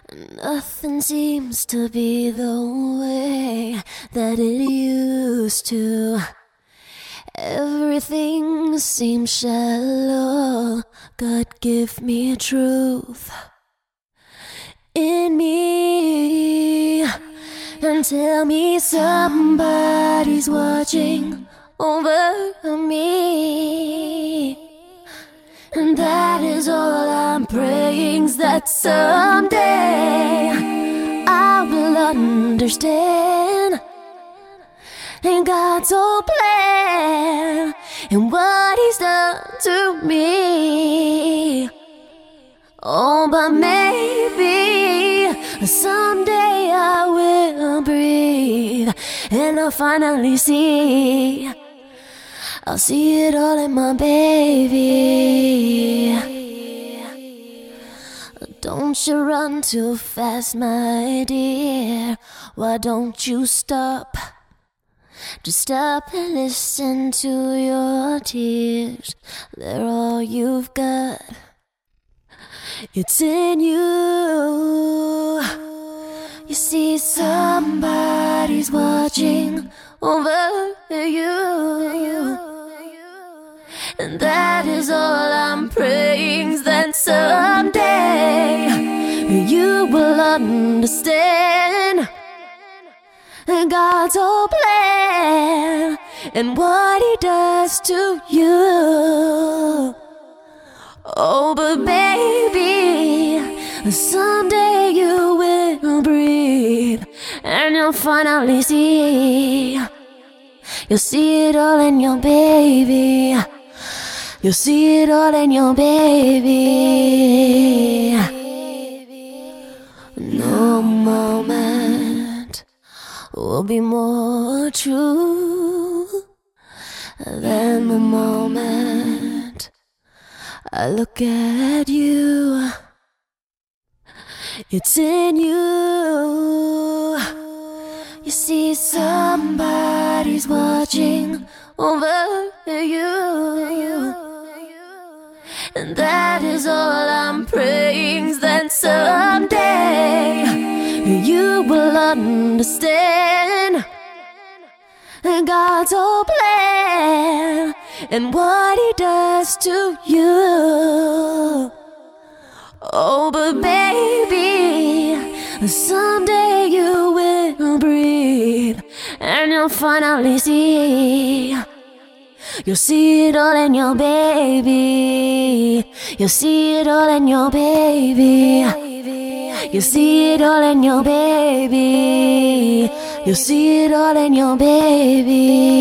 Nothing seems to be the way that it used to. Everything seems shallow. God, give me truth in me and tell me somebody's watching over me. And that is all I'm praying's that someday I will understand in God's whole plan and what He's done to me. Oh, but maybe someday I will breathe and I'll finally see. I'll see it all in my baby. Don't you run too fast, my dear. Why don't you stop? Just stop and listen to your tears. They're all you've got. It's in you. You see, somebody's watching over you. And that is all I'm praying's that someday you will understand God's whole plan and what He does to you. Oh, but baby, someday you will breathe and you'll finally see. You'll see it all in your baby. You'll see it all in your baby. No moment will be more true than the moment I look at you. It's in you. You see, somebody's watching over you. And that is all I'm praying's that someday you will understand God's whole plan and what He does to you. Oh, but baby, someday you will breathe and you'll finally see. You'll see it all in your baby. You'll see it all in your baby. You'll see it all in your baby. You'll see it all in your baby.